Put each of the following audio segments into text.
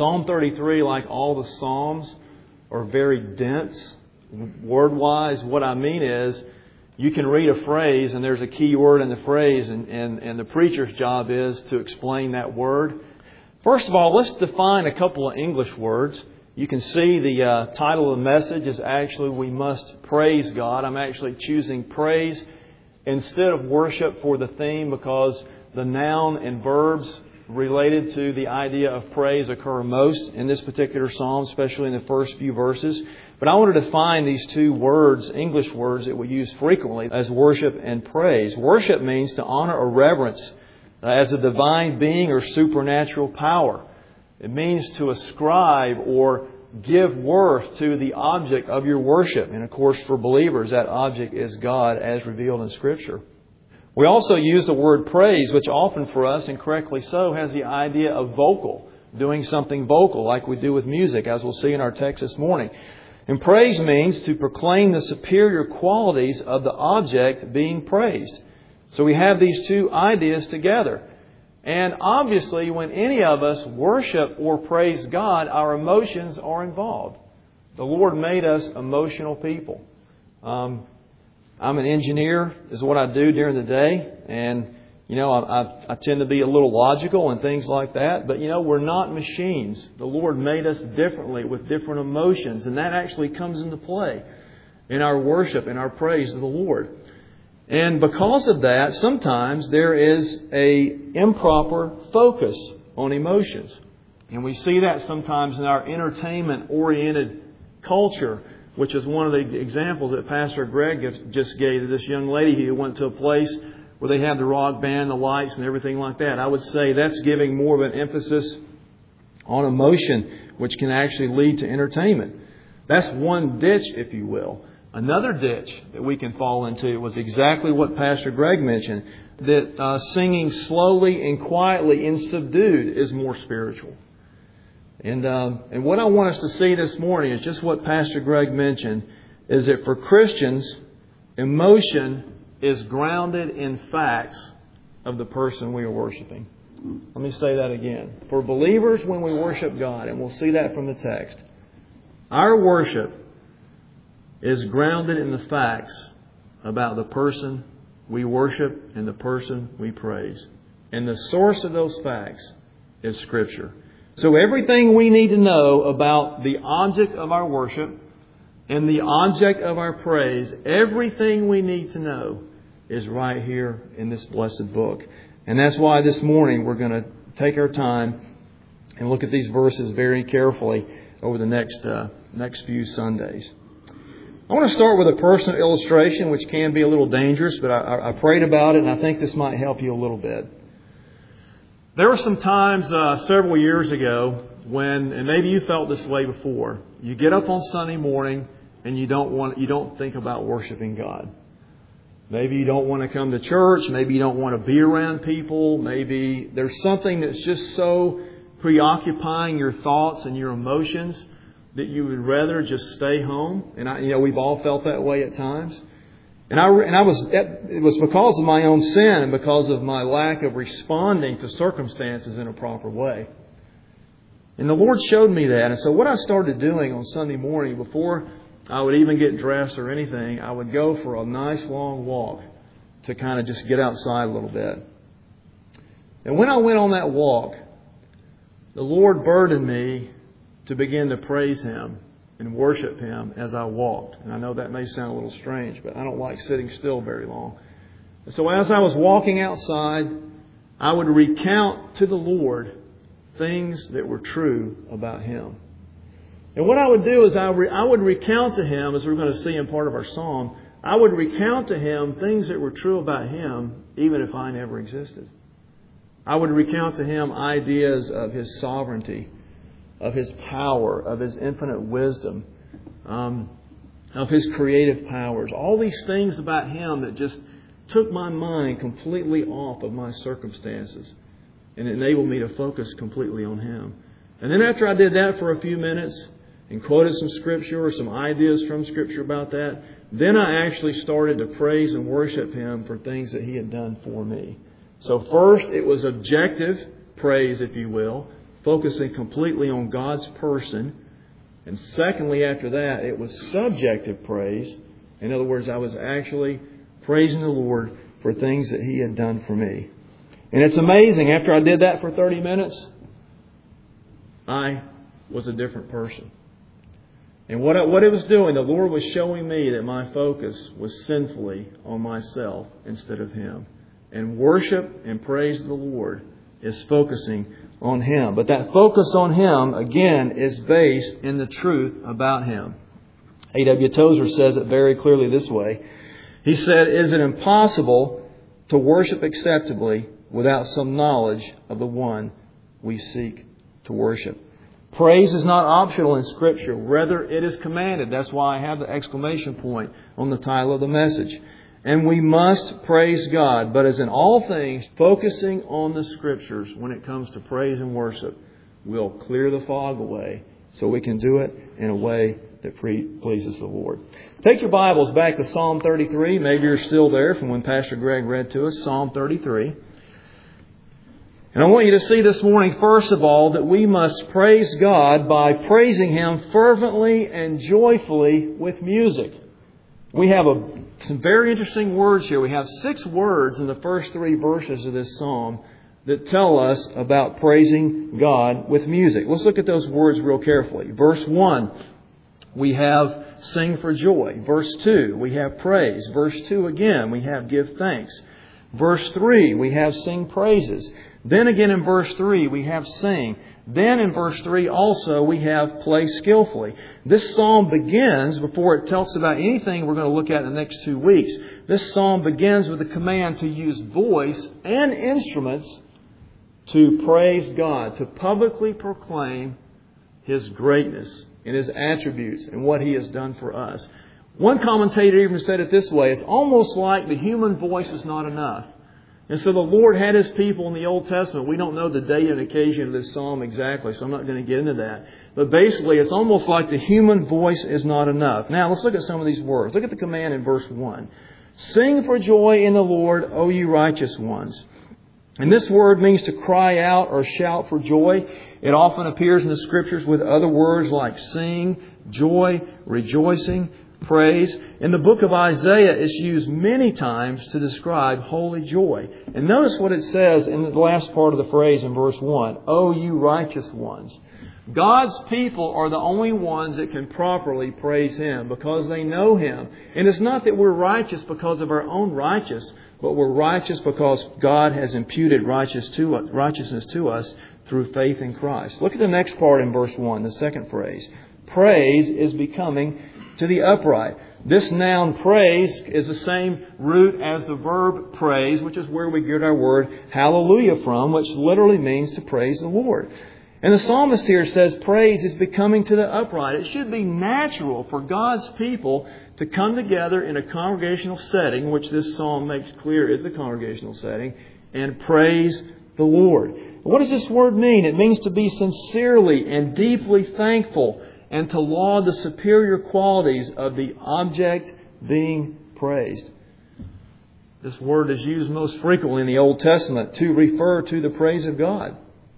Psalm 33, like all the Psalms, are very dense word-wise. What I mean is, you can read a phrase and there's a key word in the phrase, and the preacher's job is to explain that word. First of all, let's define a couple of English words. You can see the title of the message is actually We Must Praise God. I'm actually choosing praise instead of worship for the theme because the noun and verbs related to the idea of praise occur most in this particular psalm, especially in the first few verses. But I want to define these two words, English words that we use frequently as worship and praise. Worship means to honor or reverence as a divine being or supernatural power. It means to ascribe or give worth to the object of your worship. And of course, for believers, that object is God as revealed in Scripture. We also use the word praise, which often for us, and correctly so, has the idea of vocal, doing something vocal like we do with music, as we'll see in our text this morning. And praise means to proclaim the superior qualities of the object being praised. So we have these two ideas together. And obviously, when any of us worship or praise God, our emotions are involved. The Lord made us emotional people. I'm an engineer, is what I do during the day. And, I tend to be a little logical and things like that. But, we're not machines. The Lord made us differently with different emotions. And that actually comes into play in our worship and our praise of the Lord. And because of that, sometimes there is an improper focus on emotions. And we see that sometimes in our entertainment-oriented culture, which is one of the examples that Pastor Greg just gave to this young lady who went to a place where they have the rock band, the lights, and everything like that. I would say that's giving more of an emphasis on emotion, which can actually lead to entertainment. That's one ditch, if you will. Another ditch that we can fall into was exactly what Pastor Greg mentioned, that singing slowly and quietly and subdued is more spiritual. And what I want us to see this morning is just what Pastor Greg mentioned, is that for Christians, emotion is grounded in facts of the person we are worshiping. Let me say that again. For believers, when we worship God, and we'll see that from the text, our worship is grounded in the facts about the person we worship and the person we praise. And the source of those facts is Scripture. So everything we need to know about the object of our worship and the object of our praise, everything we need to know is right here in this blessed book. And that's why this morning we're going to take our time and look at these verses very carefully over the next few Sundays. I want to start with a personal illustration, which can be a little dangerous, but I prayed about it, and I think this might help you a little bit. There were some times several years ago when, and maybe you felt this way before, you get up on Sunday morning and you don't think about worshiping God. Maybe you don't want to come to church. Maybe you don't want to be around people. Maybe there's something that's just so preoccupying your thoughts and your emotions that you would rather just stay home. And we've all felt that way at times. And it was because of my own sin and because of my lack of responding to circumstances in a proper way. And the Lord showed me that. And so what I started doing on Sunday morning, before I would even get dressed or anything, I would go for a nice long walk to kind of just get outside a little bit. And when I went on that walk, the Lord burdened me to begin to praise Him and worship Him as I walked. And I know that may sound a little strange, but I don't like sitting still very long. And so as I was walking outside, I would recount to the Lord things that were true about Him. And what I would do is I would recount to Him, as we're going to see in part of our psalm, I would recount to Him things that were true about Him, even if I never existed. I would recount to Him ideas of His sovereignty, of His power, of His infinite wisdom, of His creative powers. All these things about Him that just took my mind completely off of my circumstances and enabled me to focus completely on Him. And then after I did that for a few minutes and quoted some Scripture or some ideas from Scripture about that, then I actually started to praise and worship Him for things that He had done for me. So first, it was objective praise, if you will. focusing completely on God's person. And secondly, after that, it was subjective praise. In other words, I was actually praising the Lord for things that He had done for me. And it's amazing, after I did that for 30 minutes, I was a different person. And what it was doing, the Lord was showing me that my focus was sinfully on myself instead of Him. And worship and praise the Lord is focusing on Him. But that focus on Him, again, is based in the truth about Him. A.W. Tozer says it very clearly this way. He said, "Is it impossible to worship acceptably without some knowledge of the one we seek to worship?" Praise is not optional in Scripture. Rather, it is commanded. That's why I have the exclamation point on the title of the message. And we must praise God. But as in all things, focusing on the Scriptures when it comes to praise and worship will clear the fog away so we can do it in a way that pleases the Lord. Take your Bibles back to Psalm 33. Maybe you're still there from when Pastor Greg read to us, Psalm 33. And I want you to see this morning, first of all, that we must praise God by praising Him fervently and joyfully with music. We have some very interesting words here. We have 6 words in the first 3 verses of this psalm that tell us about praising God with music. Let's look at those words real carefully. Verse 1, we have sing for joy. Verse 2, we have praise. Verse 2 again, we have give thanks. Verse 3, we have sing praises. Then again in verse 3, we have sing. Then in verse 3 also, we have play skillfully. This psalm begins, before it tells about anything we're going to look at in the next 2 weeks, this psalm begins with a command to use voice and instruments to praise God, to publicly proclaim His greatness and His attributes and what He has done for us. One commentator even said it this way: it's almost like the human voice is not enough. And so the Lord had His people in the Old Testament. We don't know the date and occasion of this psalm exactly, so I'm not going to get into that. But basically, it's almost like the human voice is not enough. Now, let's look at some of these words. Look at the command in verse 1. Sing for joy in the Lord, O you righteous ones. And this word means to cry out or shout for joy. It often appears in the Scriptures with other words like sing, joy, rejoicing, praise. In the book of Isaiah, it's used many times to describe holy joy. And notice what it says in the last part of the phrase in verse 1. O you righteous ones. God's people are the only ones that can properly praise Him because they know Him. And it's not that we're righteous because of our own righteousness, but we're righteous because God has imputed righteousness to us through faith in Christ. Look at the next part in verse 1, the second phrase. Praise is becoming to the upright. This noun praise is the same root as the verb praise, which is where we get our word hallelujah from, which literally means to praise the Lord. And the psalmist here says praise is becoming to the upright. It should be natural for God's people to come together in a congregational setting, which this psalm makes clear is a congregational setting, and praise the Lord. What does this word mean? It means to be sincerely and deeply thankful and to laud the superior qualities of the object being praised. This word is used most frequently in the Old Testament to refer to the praise of God.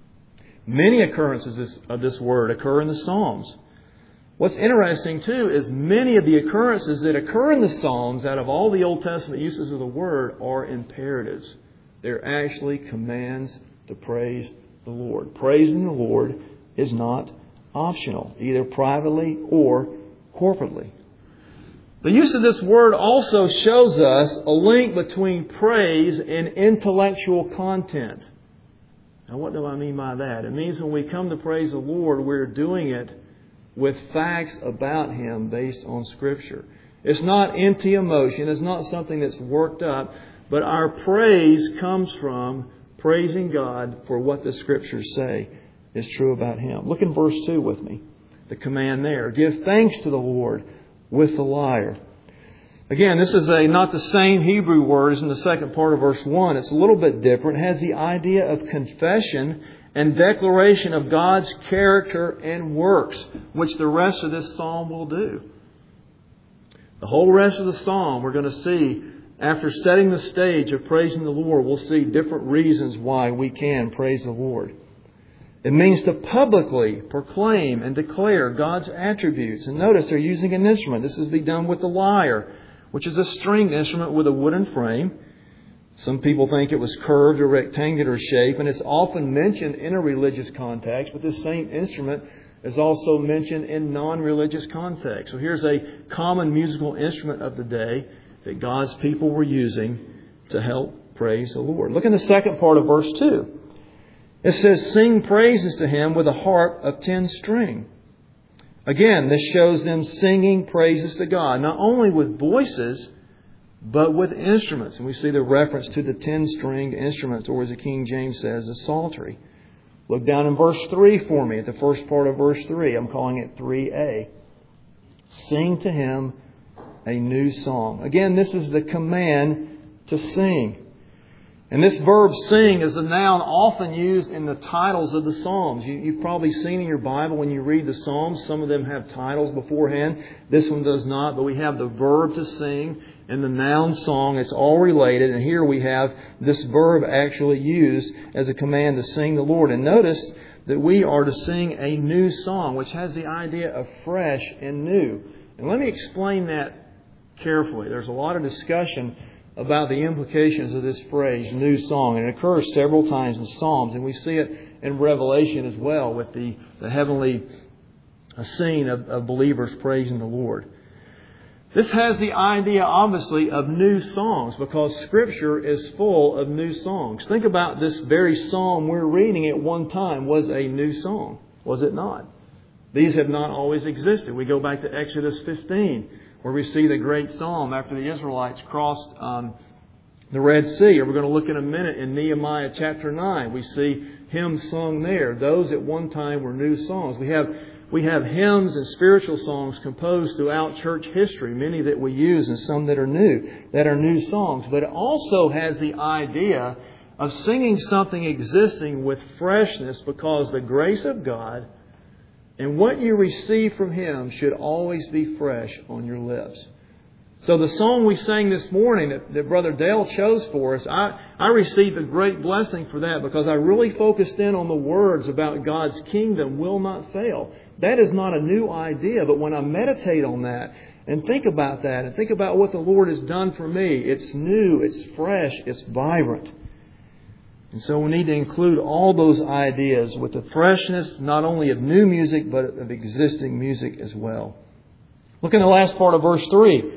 Many occurrences of this word occur in the Psalms. What's interesting too is many of the occurrences that occur in the Psalms out of all the Old Testament uses of the word are imperatives. They're actually commands to praise the Lord. Praising the Lord is not optional, either privately or corporately. The use of this word also shows us a link between praise and intellectual content. Now, what do I mean by that? It means when we come to praise the Lord, we're doing it with facts about Him based on Scripture. It's not empty emotion. It's not something that's worked up. But our praise comes from praising God for what the Scriptures say is true about Him. Look in verse 2 with me. The command there. Give thanks to the Lord with the lyre. Again, this is not the same Hebrew word as in the second part of verse 1. It's a little bit different. It has the idea of confession and declaration of God's character and works, which the rest of this psalm will do. The whole rest of the psalm we're going to see, after setting the stage of praising the Lord, we'll see different reasons why we can praise the Lord. It means to publicly proclaim and declare God's attributes. And notice they're using an instrument. This is to be done with the lyre, which is a stringed instrument with a wooden frame. Some people think it was curved or rectangular shape, and it's often mentioned in a religious context, but this same instrument is also mentioned in non-religious context. So here's a common musical instrument of the day that God's people were using to help praise the Lord. Look in the second part of verse 2. It says, sing praises to Him with a harp of 10 string. Again, this shows them singing praises to God, not only with voices, but with instruments. And we see the reference to the 10-stringed instruments, or as the King James says, the psaltery. Look down in verse 3 for me, at the first part of verse 3. I'm calling it 3a. Sing to Him a new song. Again, this is the command to sing. And this verb sing is a noun often used in the titles of the Psalms. You've probably seen in your Bible when you read the Psalms, some of them have titles beforehand. This one does not, but we have the verb to sing and the noun song. It's all related. And here we have this verb actually used as a command to sing the Lord. And notice that we are to sing a new song, which has the idea of fresh and new. And let me explain that carefully. There's a lot of discussion about the implications of this phrase, new song. And it occurs several times in Psalms, and we see it in Revelation as well with the heavenly scene of believers praising the Lord. This has the idea, obviously, of new songs because Scripture is full of new songs. Think about this very psalm we're reading at one time was a new song, was it not? These have not always existed. We go back to Exodus 15, where we see the great psalm after the Israelites crossed the Red Sea. Or we're going to look in a minute in Nehemiah chapter 9. We see hymns sung there. Those at one time were new songs. We have hymns and spiritual songs composed throughout church history, many that we use and some that are new songs. But it also has the idea of singing something existing with freshness because the grace of God and what you receive from Him should always be fresh on your lips. So the song we sang this morning that Brother Dale chose for us, I received a great blessing for that because I really focused in on the words about God's kingdom will not fail. That is not a new idea, but when I meditate on that and think about that and think about what the Lord has done for me, it's new, it's fresh, it's vibrant. And so we need to include all those ideas with the freshness not only of new music, but of existing music as well. Look in the last part of verse 3.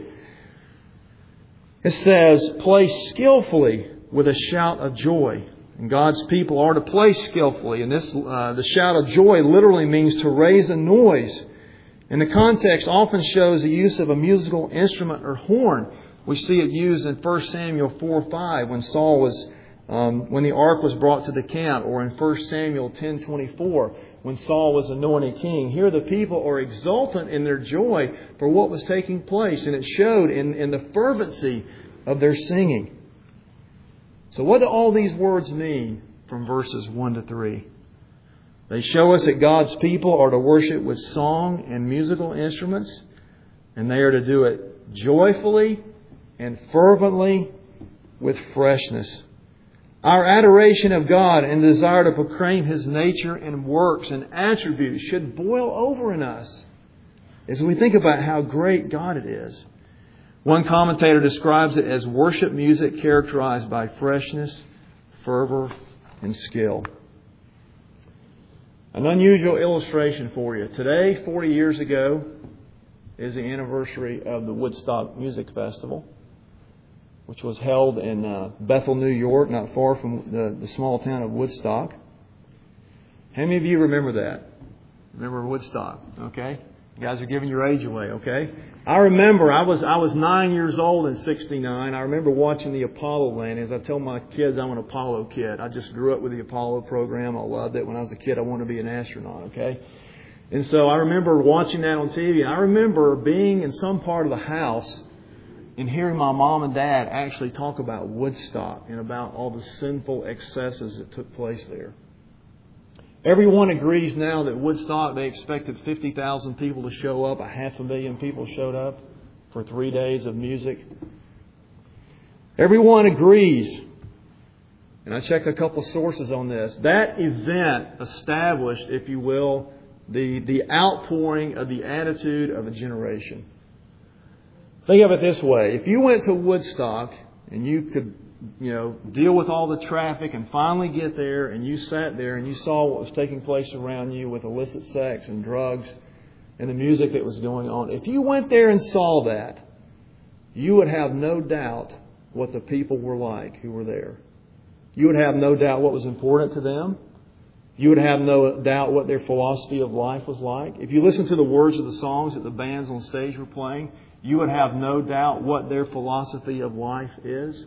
It says, play skillfully with a shout of joy. And God's people are to play skillfully. And this, the shout of joy literally means to raise a noise. And the context often shows the use of a musical instrument or horn. We see it used in 1 Samuel 4:5 when Saul was when the ark was brought to the camp, or in 1 Samuel 10:24 when Saul was anointed king. Here the people are exultant in their joy for what was taking place, and it showed in the fervency of their singing. So what do all these words mean from verses 1 to 3? They show us that God's people are to worship with song and musical instruments, and they are to do it joyfully and fervently with freshness. Our adoration of God and desire to proclaim His nature and works and attributes should boil over in us as we think about how great God it is. One commentator describes it as worship music characterized by freshness, fervor, and skill. An unusual illustration for you. Today, 40 years ago, is the anniversary of the Woodstock Music Festival, which was held in Bethel, New York, not far from the small town of Woodstock. How many of you remember that? Remember Woodstock, okay? You guys are giving your age away, okay? I remember I was 9 years old in '69. I remember watching the Apollo landings. I tell my kids I'm an Apollo kid. I just grew up with the Apollo program. I loved it. When I was a kid, I wanted to be an astronaut, okay? And so I remember watching that on TV. I remember being in some part of the house and hearing my mom and dad actually talk about Woodstock and about all the sinful excesses that took place there. Everyone agrees now that Woodstock, they expected 50,000 people to show up. 500,000 people showed up for 3 days of music. Everyone agrees and I checked a couple sources on this, that event established, if you will, the outpouring of the attitude of a generation. Think of it this way. If you went to Woodstock and you could, deal with all the traffic and finally get there and you sat there and you saw what was taking place around you with illicit sex and drugs and the music that was going on, if you went there and saw that, you would have no doubt what the people were like who were there. You would have no doubt what was important to them. You would have no doubt what their philosophy of life was like. If you listen to the words of the songs that the bands on stage were playing, you would have no doubt what their philosophy of life is.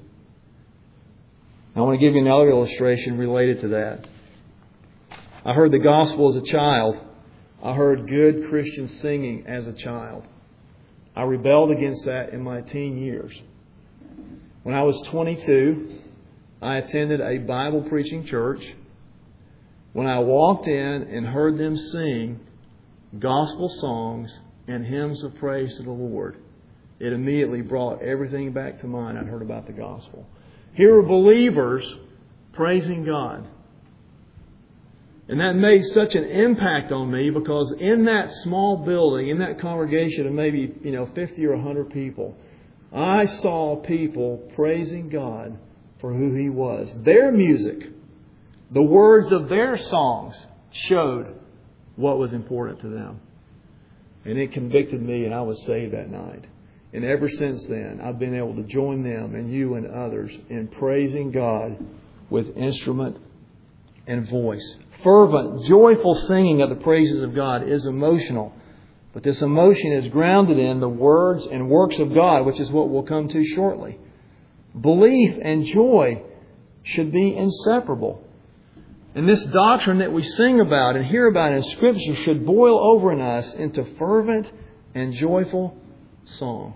I want to give you another illustration related to that. I heard the gospel as a child. I heard good Christian singing as a child. I rebelled against that in my teen years. When I was 22, I attended a Bible preaching church. When I walked in and heard them sing gospel songs and hymns of praise to the Lord, it immediately brought everything back to mind I'd heard about the gospel. Here were believers praising God. And that made such an impact on me because in that small building, in that congregation of maybe 50 or 100 people, I saw people praising God for who He was. Their music, the words of their songs showed what was important to them. And it convicted me, and I was saved that night. And ever since then, I've been able to join them and you and others in praising God with instrument and voice. Fervent, joyful singing of the praises of God is emotional. But this emotion is grounded in the words and works of God, which is what we'll come to shortly. Belief and joy should be inseparable. And this doctrine that we sing about and hear about in Scripture should boil over in us into fervent and joyful song.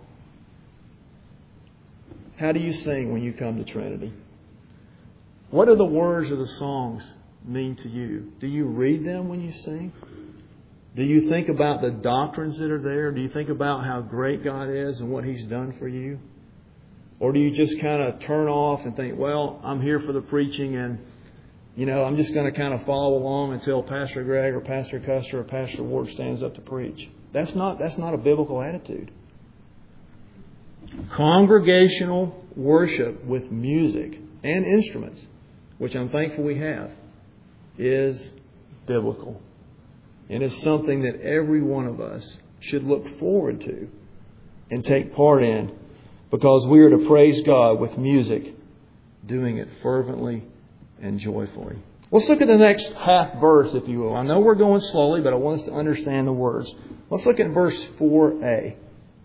How do you sing when you come to Trinity? What do the words of the songs mean to you? Do you read them when you sing? Do you think about the doctrines that are there? Do you think about how great God is and what He's done for you? Or do you just kind of turn off and think, well, I'm here for the preaching and I'm just going to kind of follow along until Pastor Greg or Pastor Custer or Pastor Ward stands up to preach? That's not a biblical attitude. Congregational worship with music and instruments, which I'm thankful we have, is biblical. And it's something that every one of us should look forward to and take part in, because we are to praise God with music, doing it fervently and joyfully. Let's look at the next half verse, if you will. I know we're going slowly, but I want us to understand the words. Let's look at verse 4a.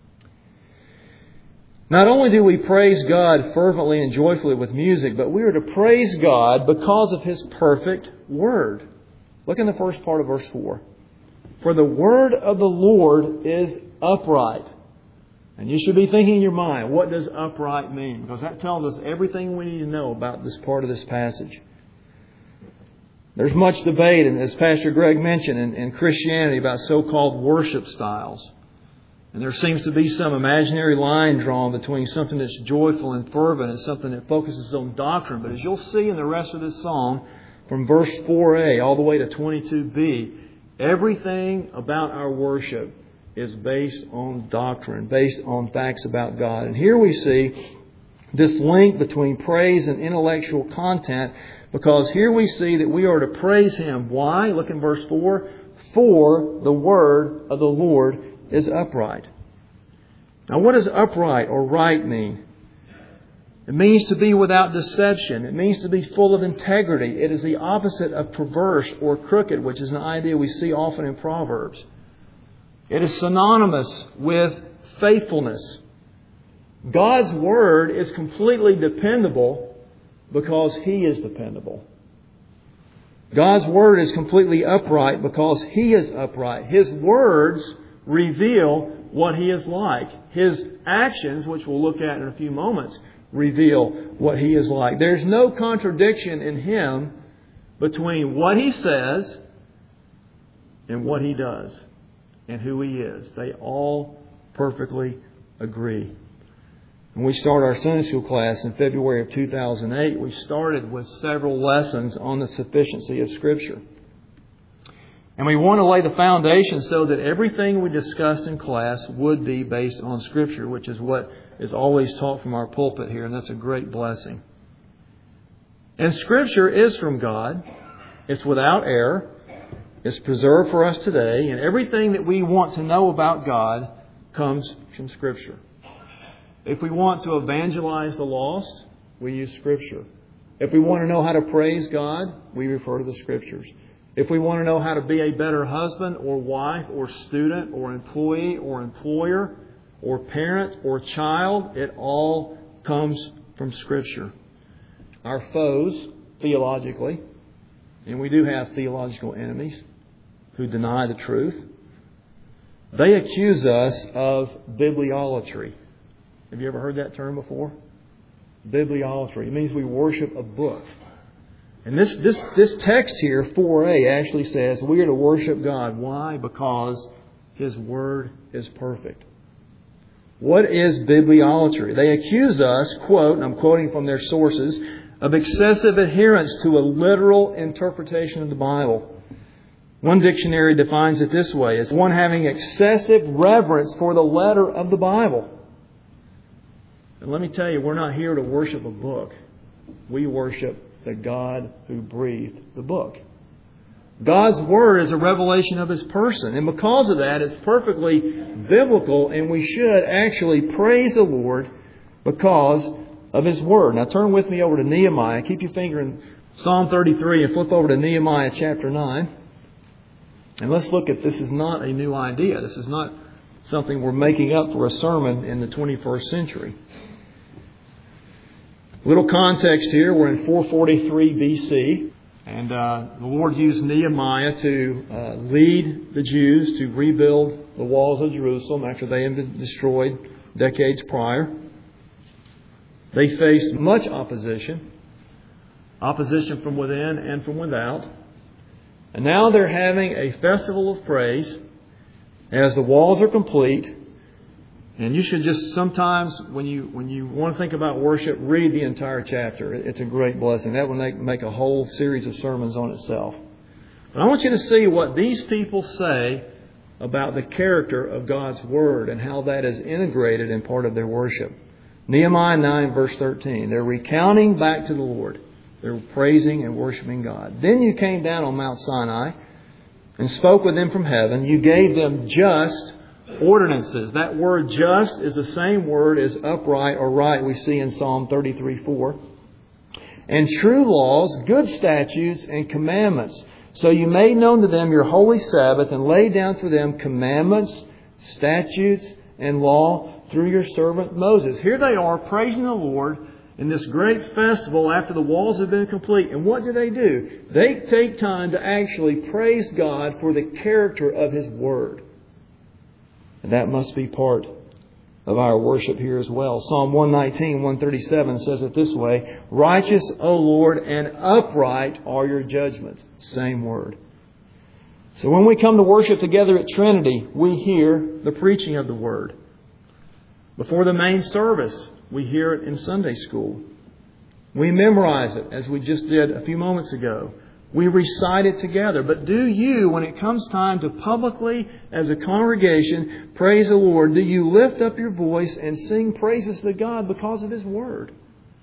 Not only do we praise God fervently and joyfully with music, but we are to praise God because of His perfect Word. Look in the first part of verse 4. For the word of the Lord is upright. And you should be thinking in your mind, what does upright mean? Because that tells us everything we need to know about this part of this passage. There's much debate, and as Pastor Greg mentioned, in Christianity about so-called worship styles. And there seems to be some imaginary line drawn between something that's joyful and fervent and something that focuses on doctrine. But as you'll see in the rest of this song, from verse 4a all the way to 22b, everything about our worship is based on doctrine, based on facts about God. And here we see this link between praise and intellectual content, because here we see that we are to praise Him. Why? Look in verse 4. For the word of the Lord is upright. Now, what does upright or right mean? It means to be without deception. It means to be full of integrity. It is the opposite of perverse or crooked, which is an idea we see often in Proverbs. It is synonymous with faithfulness. God's Word is completely dependable because He is dependable. God's Word is completely upright because He is upright. His words reveal what He is like. His actions, which we'll look at in a few moments, reveal what He is like. There's no contradiction in Him between what He says and what He does and who He is. They all perfectly agree. When we started our Sunday school class in February of 2008, we started with several lessons on the sufficiency of Scripture. And we want to lay the foundation so that everything we discussed in class would be based on Scripture, which is what is always taught from our pulpit here, and that's a great blessing. And Scripture is from God. It's without error. It's preserved for us today. And everything that we want to know about God comes from Scripture. If we want to evangelize the lost, we use Scripture. If we want to know how to praise God, we refer to the Scriptures. If we want to know how to be a better husband or wife or student or employee or employer or parent or child, it all comes from Scripture. Our foes, theologically, and we do have theological enemies who deny the truth, they accuse us of bibliolatry. Have you ever heard that term before? Bibliolatry. It means we worship a book. And this text here, 4a, actually says we are to worship God. Why? Because His Word is perfect. What is bibliolatry? They accuse us, quote, and I'm quoting from their sources, of excessive adherence to a literal interpretation of the Bible. One dictionary defines it this way, as one having excessive reverence for the letter of the Bible. And let me tell you, we're not here to worship a book. We worship the God who breathed the book. God's Word is a revelation of His person. And because of that, it's perfectly biblical, and we should actually praise the Lord because of His Word. Now turn with me over to Nehemiah. Keep your finger in Psalm 33 and flip over to Nehemiah chapter 9. And let's look at, this is not a new idea. This is not something we're making up for a sermon in the 21st century. Little context here. We're in 443 BC. And the Lord used Nehemiah to lead the Jews to rebuild the walls of Jerusalem after they had been destroyed decades prior. They faced much opposition from within and from without. And now they're having a festival of praise as the walls are complete. And you should just sometimes, when you want to think about worship, read the entire chapter. It's a great blessing. That will make a whole series of sermons on itself. But I want you to see what these people say about the character of God's Word and how that is integrated in part of their worship. Nehemiah 9 verse 13. They're recounting back to the Lord. They're praising and worshiping God. Then you came down on Mount Sinai and spoke with them from heaven. You gave them just ordinances. That word just is the same word as upright or right we see in Psalm 33:4. And true laws, good statutes, and commandments. So you made known to them your holy Sabbath and laid down for them commandments, statutes, and law through your servant Moses. Here they are praising the Lord in this great festival after the walls have been complete. And what do? They take time to actually praise God for the character of His Word. And that must be part of our worship here as well. Psalm 119, 137 says it this way, righteous, O Lord, and upright are your judgments. Same word. So when we come to worship together at Trinity, we hear the preaching of the Word. Before the main service, we hear it in Sunday school. We memorize it, as we just did a few moments ago. We recite it together. But do you, when it comes time to publicly, as a congregation, praise the Lord, do you lift up your voice and sing praises to God because of His Word?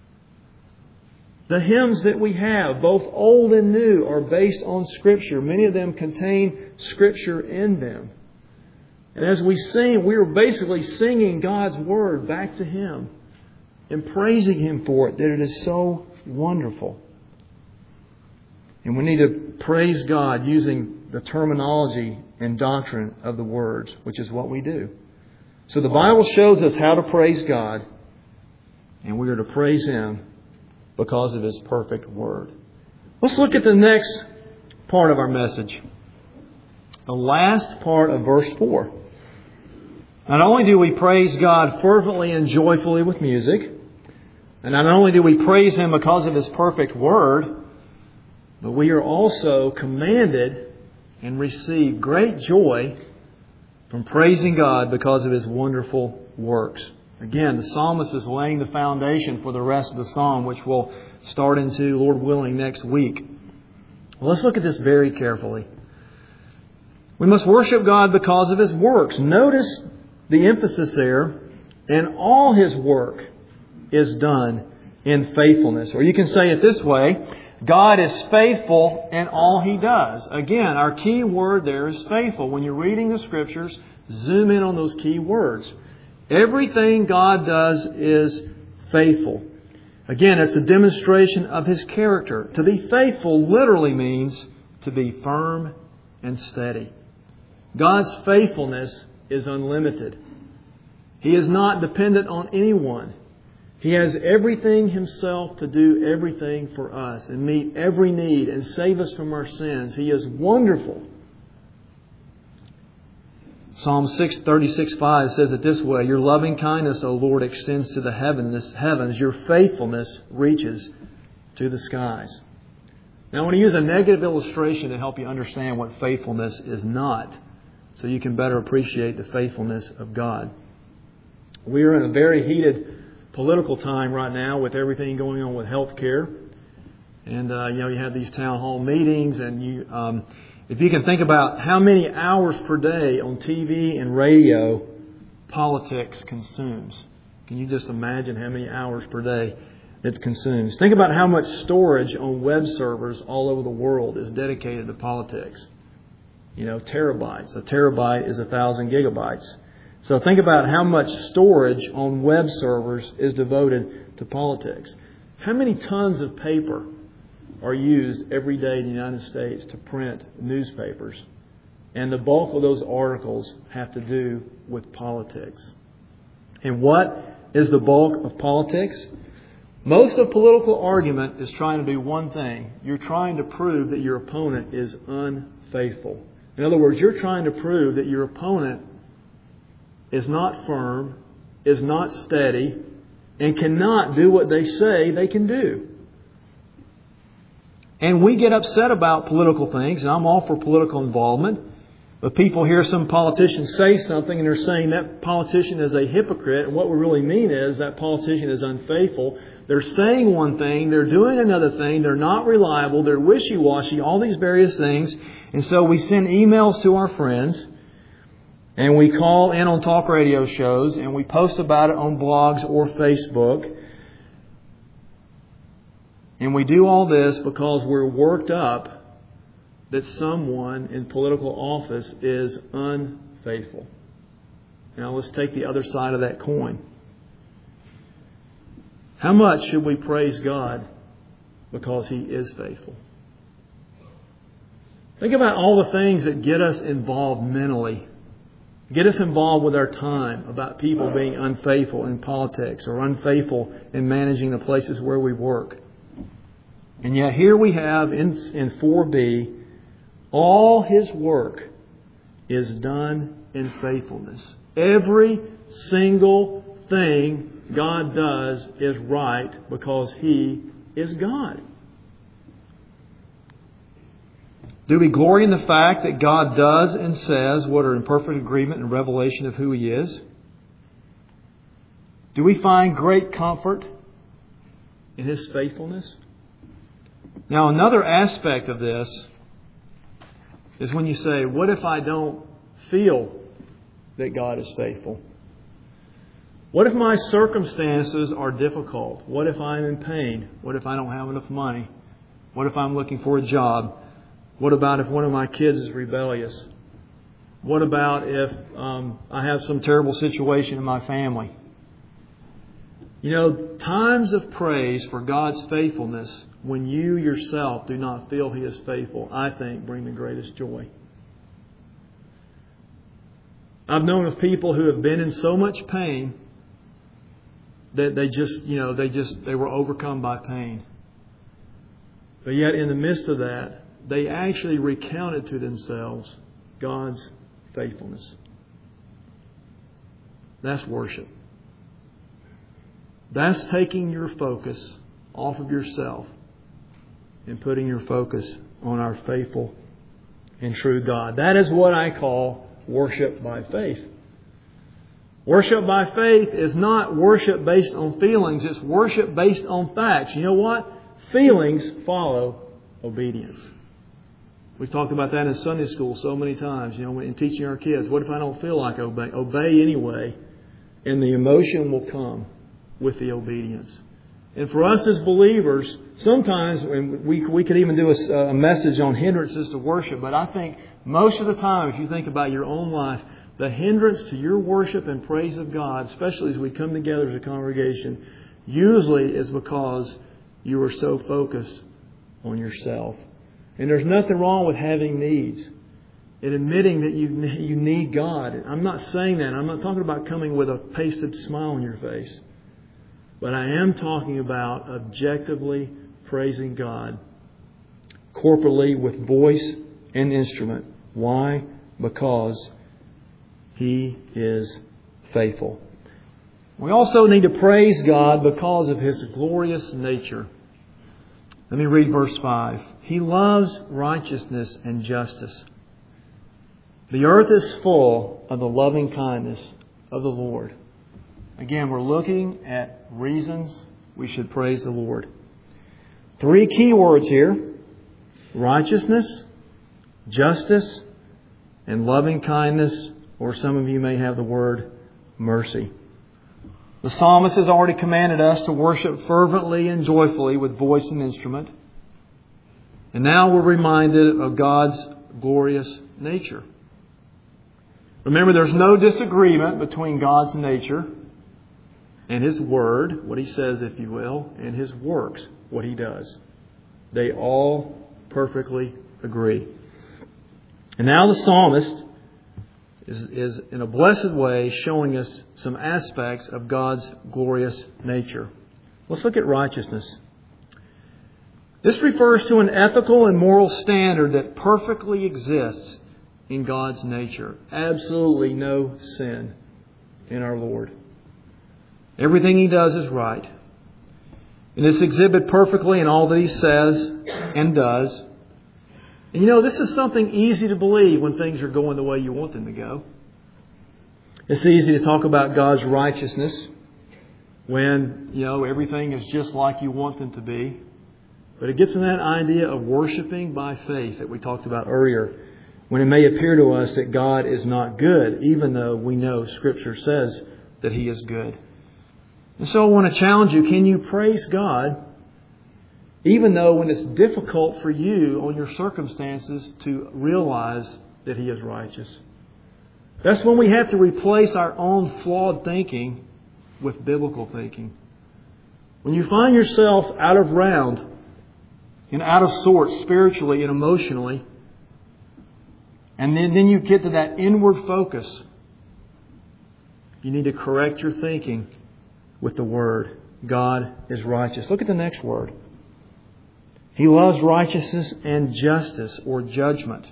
The hymns that we have, both old and new, are based on Scripture. Many of them contain Scripture in them. And as we sing, we are basically singing God's Word back to Him and praising Him for it, that it is so wonderful. And we need to praise God using the terminology and doctrine of the words, which is what we do. So the Bible shows us how to praise God, and we are to praise Him because of His perfect Word. Let's look at the next part of our message. The last part of verse 4. Not only do we praise God fervently and joyfully with music, and not only do we praise Him because of His perfect Word, but we are also commanded and receive great joy from praising God because of His wonderful works. Again, the psalmist is laying the foundation for the rest of the psalm, which we'll start into, Lord willing, next week. Well, let's look at this very carefully. We must worship God because of His works. Notice the emphasis there. And all His work is done in faithfulness. Or you can say it this way: God is faithful in all He does. Again, our key word there is faithful. When you're reading the Scriptures, zoom in on those key words. Everything God does is faithful. Again, it's a demonstration of His character. To be faithful literally means to be firm and steady. God's faithfulness is unlimited. He is not dependent on anyone. He has everything Himself to do everything for us and meet every need and save us from our sins. He is wonderful. Psalm 36:5 says it this way: Your loving kindness, O Lord, extends to the heavens. Your faithfulness reaches to the skies. Now I want to use a negative illustration to help you understand what faithfulness is not, so you can better appreciate the faithfulness of God. We are in a very heated political time right now with everything going on with health care. And, you have these town hall meetings, and if you can think about how many hours per day on TV and radio politics consumes. Can you just imagine how many hours per day it consumes? Think about how much storage on web servers all over the world is dedicated to politics. Terabytes. A terabyte is 1,000 gigabytes. So think about how much storage on web servers is devoted to politics. How many tons of paper are used every day in the United States to print newspapers? And the bulk of those articles have to do with politics. And what is the bulk of politics? Most of political argument is trying to do one thing. You're trying to prove that your opponent is unfaithful. In other words, you're trying to prove that your opponent is not firm, is not steady, and cannot do what they say they can do. And we get upset about political things, and I'm all for political involvement. But people hear some politician say something, and they're saying that politician is a hypocrite. And what we really mean is that politician is unfaithful. They're saying one thing, they're doing another thing, they're not reliable, they're wishy-washy, all these various things. And so we send emails to our friends, and we call in on talk radio shows, and we post about it on blogs or Facebook. And we do all this because we're worked up that someone in political office is unfaithful. Now let's take the other side of that coin. How much should we praise God because He is faithful? Think about all the things that get us involved mentally. Get us involved with our time about people being unfaithful in politics or unfaithful in managing the places where we work. And yet here we have in 4b, all His work is done in faithfulness. Every single thing God does is right because He is God. Do we glory in the fact that God does and says what are in perfect agreement and revelation of who He is? Do we find great comfort in His faithfulness? Now, another aspect of this is when you say, what if I don't feel that God is faithful? What if my circumstances are difficult? What if I'm in pain? What if I don't have enough money? What if I'm looking for a job? What about if one of my kids is rebellious? What about if I have some terrible situation in my family? Times of praise for God's faithfulness when you yourself do not feel He is faithful, I think, bring the greatest joy. I've known of people who have been in so much pain that they were overcome by pain. But yet in the midst of that, they actually recounted to themselves God's faithfulness. That's worship. That's taking your focus off of yourself and putting your focus on our faithful and true God. That is what I call worship by faith. Worship by faith is not worship based on feelings. It's worship based on facts. You know what? Feelings follow obedience. We've talked about that in Sunday school so many times, in teaching our kids. What if I don't feel like obeying? Obey anyway, and the emotion will come with the obedience. And for us as believers, sometimes we could even do a message on hindrances to worship, but I think most of the time, if you think about your own life, the hindrance to your worship and praise of God, especially as we come together as a congregation, usually is because you are so focused on yourself. And there's nothing wrong with having needs and admitting that you need God. I'm not saying that. I'm not talking about coming with a pasted smile on your face. But I am talking about objectively praising God corporately with voice and instrument. Why? Because He is faithful. We also need to praise God because of His glorious nature. Let me read verse 5. He loves righteousness and justice. The earth is full of the loving kindness of the Lord. Again, we're looking at reasons we should praise the Lord. 3 key words here: righteousness, justice, and loving kindness, or some of you may have the word mercy. The psalmist has already commanded us to worship fervently and joyfully with voice and instrument. And now we're reminded of God's glorious nature. Remember, there's no disagreement between God's nature and His Word, what He says, if you will, and His works, what He does. They all perfectly agree. And now the psalmist is in a blessed way showing us some aspects of God's glorious nature. Let's look at righteousness. This refers to an ethical and moral standard that perfectly exists in God's nature. Absolutely no sin in our Lord. Everything He does is right. And it's exhibited perfectly in all that He says and does. And this is something easy to believe when things are going the way you want them to go. It's easy to talk about God's righteousness when, everything is just like you want them to be. But it gets in that idea of worshiping by faith that we talked about earlier, when it may appear to us that God is not good, even though we know Scripture says that He is good. And so I want to challenge you, can you praise God even though when it's difficult for you on your circumstances to realize that He is righteous? That's when we have to replace our own flawed thinking with biblical thinking. When you find yourself out of round and out of sorts spiritually and emotionally, and then you get to that inward focus, you need to correct your thinking with the Word. God is righteous. Look at the next word. He loves righteousness and justice, or judgment.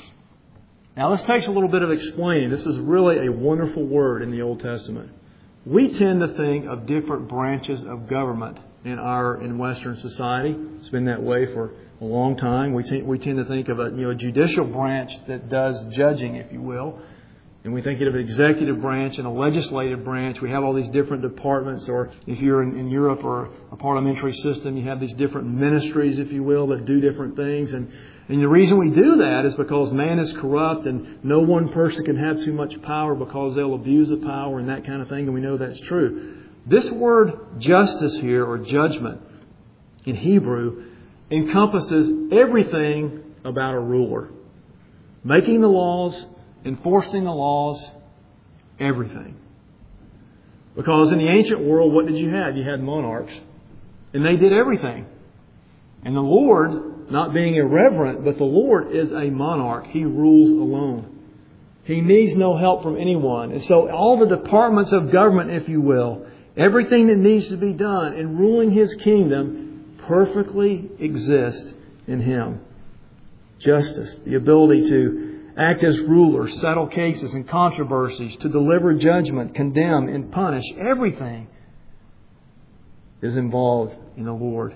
Now this takes a little bit of explaining. This is really a wonderful word in the Old Testament. We tend to think of different branches of government in Western society. It's been that way for a long time. We tend to think of a judicial branch that does judging, if you will. And we think of an executive branch and a legislative branch. We have all these different departments, or if you're in Europe or a parliamentary system, you have these different ministries, if you will, that do different things. And the reason we do that is because man is corrupt and no one person can have too much power because they'll abuse the power and that kind of thing. And we know that's true. This word justice here, or judgment, in Hebrew, encompasses everything about a ruler. Making the laws, enforcing the laws, everything. Because in the ancient world, what did you have? You had monarchs. And they did everything. And the Lord, not being irreverent, but the Lord is a monarch. He rules alone. He needs no help from anyone. And so all the departments of government, if you will, everything that needs to be done in ruling His kingdom perfectly exists in Him. Justice, the ability to act as ruler, settle cases and controversies, to deliver judgment, condemn and punish. Everything is involved in the Lord.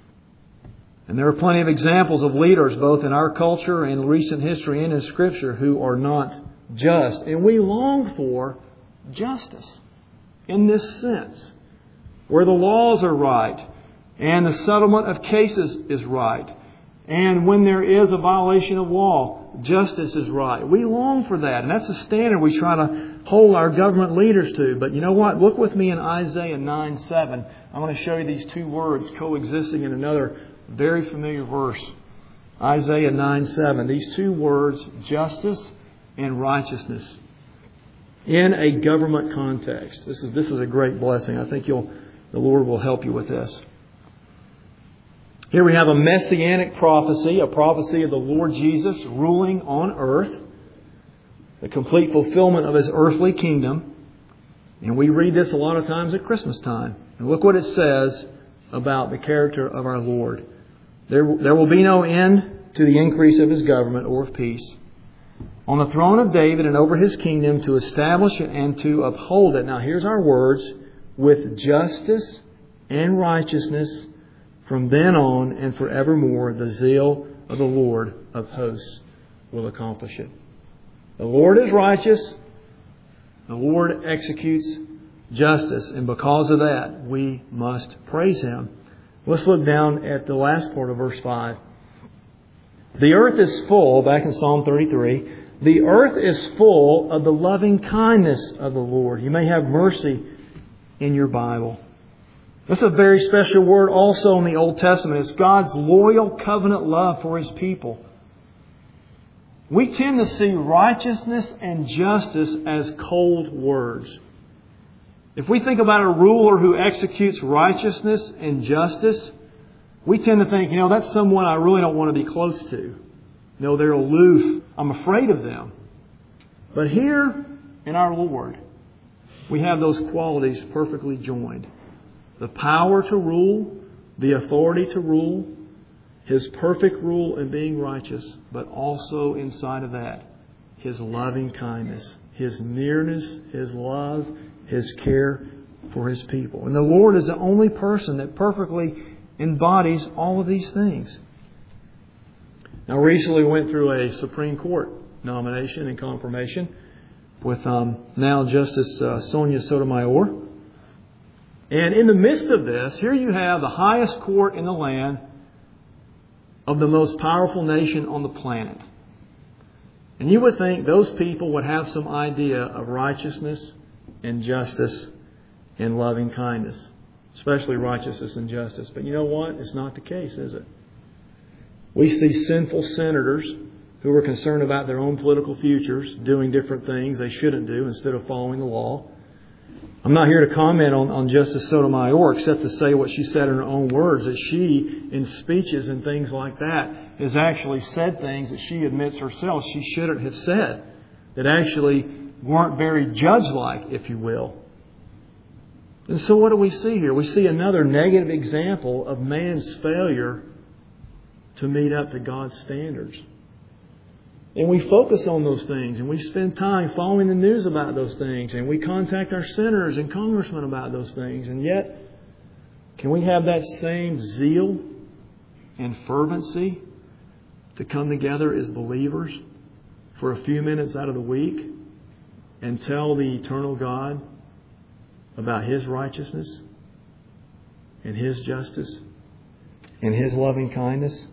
And there are plenty of examples of leaders, both in our culture and recent history and in Scripture, who are not just. And we long for justice in this sense, where the laws are right and the settlement of cases is right. And when there is a violation of law, justice is right. We long for that. And that's the standard we try to hold our government leaders to. But you know what? Look with me in Isaiah 9:7. I'm going to show you these two words coexisting in another very familiar verse. Isaiah 9:7. These two words, justice and righteousness, in a government context. This is a great blessing. I think the Lord will help you with this. Here we have a messianic prophecy, a prophecy of the Lord Jesus ruling on earth, the complete fulfillment of His earthly kingdom. And we read this a lot of times at Christmas time. And look what it says about the character of our Lord. There will be no end to the increase of His government or of peace on the throne of David and over His kingdom, to establish it and to uphold it. Now here's our words: with justice and righteousness from then on and forevermore, the zeal of the Lord of hosts will accomplish it. The Lord is righteous. The Lord executes justice. And because of that, we must praise Him. Let's look down at the last part of verse 5. The earth is full, back in Psalm 33, the earth is full of the loving kindness of the Lord. You may have mercy in your Bible. This is a very special word also in the Old Testament. It's God's loyal covenant love for His people. We tend to see righteousness and justice as cold words. If we think about a ruler who executes righteousness and justice, we tend to think, that's someone I really don't want to be close to. They're aloof. I'm afraid of them. But here in our Lord, we have those qualities perfectly joined. The power to rule, the authority to rule, His perfect rule in being righteous, but also inside of that, His loving kindness, His nearness, His love, His care for His people. And the Lord is the only person that perfectly embodies all of these things. Now, recently we went through a Supreme Court nomination and confirmation with now Justice Sonia Sotomayor. And in the midst of this, here you have the highest court in the land of the most powerful nation on the planet. And you would think those people would have some idea of righteousness and justice and loving kindness, especially righteousness and justice. But you know what? It's not the case, is it? We see sinful senators who are concerned about their own political futures doing different things they shouldn't do instead of following the law. I'm not here to comment on Justice Sotomayor except to say what she said in her own words, that she, in speeches and things like that, has actually said things that she admits herself she shouldn't have said, that actually weren't very judge-like, if you will. And so what do we see here? We see another negative example of man's failure to meet up to God's standards. And we focus on those things, and we spend time following the news about those things, and we contact our senators and congressmen about those things. And yet, can we have that same zeal and fervency to come together as believers for a few minutes out of the week and tell the eternal God about His righteousness and His justice and His loving kindness?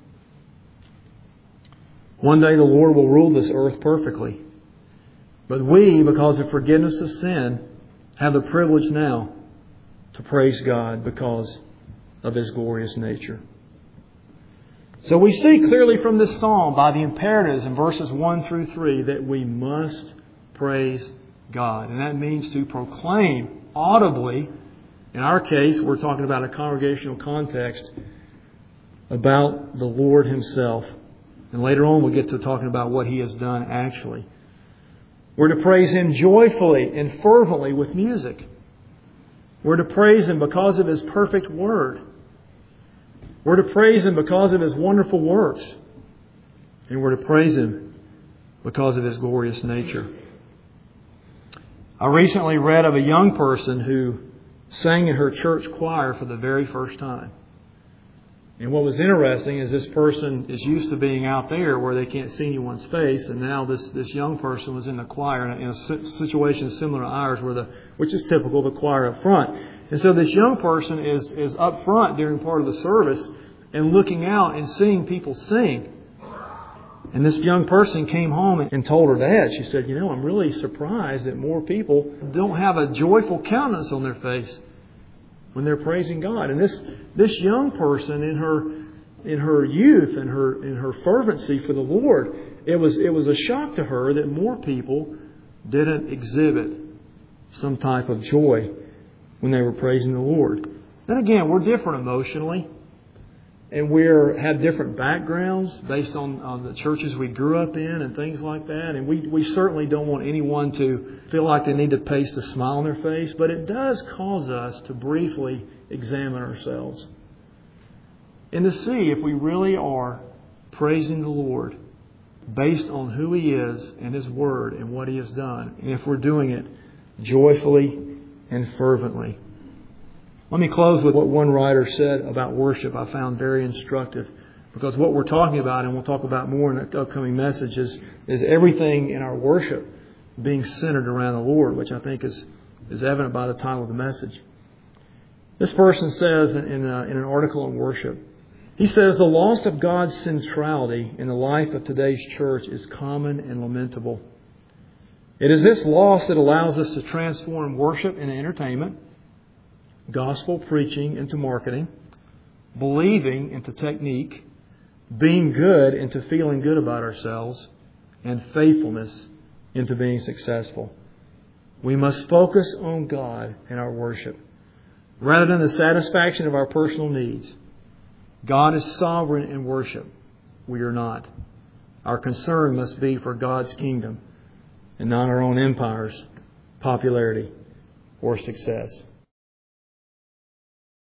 One day the Lord will rule this earth perfectly. But we, because of forgiveness of sin, have the privilege now to praise God because of His glorious nature. So we see clearly from this psalm by the imperatives in verses 1 through 3 that we must praise God. And that means to proclaim audibly. In our case, we're talking about a congregational context about the Lord Himself. And later on we'll get to talking about what He has done actually. We're to praise Him joyfully and fervently with music. We're to praise Him because of His perfect Word. We're to praise Him because of His wonderful works. And we're to praise Him because of His glorious nature. I recently read of a young person who sang in her church choir for the very first time. And what was interesting is this person is used to being out there where they can't see anyone's face, and now this young person was in the choir in a situation similar to ours, which is typical, the choir up front. And so this young person is up front during part of the service and looking out and seeing people sing. And this young person came home and told her dad, she said, I'm really surprised that more people don't have a joyful countenance on their face when they're praising God. And this young person in her youth and her fervency for the Lord, it was a shock to her that more people didn't exhibit some type of joy when they were praising the Lord. Then again, we're different emotionally, and we have different backgrounds based on the churches we grew up in and things like that. And we certainly don't want anyone to feel like they need to paste a smile on their face, but it does cause us to briefly examine ourselves and to see if we really are praising the Lord based on who He is and His Word and what He has done, and if we're doing it joyfully and fervently. Let me close with what one writer said about worship I found very instructive, because what we're talking about, and we'll talk about more in the upcoming messages, is everything in our worship being centered around the Lord, which I think is evident by the title of the message. This person says in an article on worship, he says, "The loss of God's centrality in the life of today's church is common and lamentable. It is this loss that allows us to transform worship into entertainment, gospel preaching into marketing, believing into technique, being good into feeling good about ourselves, and faithfulness into being successful. We must focus on God in our worship, rather than the satisfaction of our personal needs. God is sovereign in worship. We are not. Our concern must be for God's kingdom and not our own empire's popularity or success."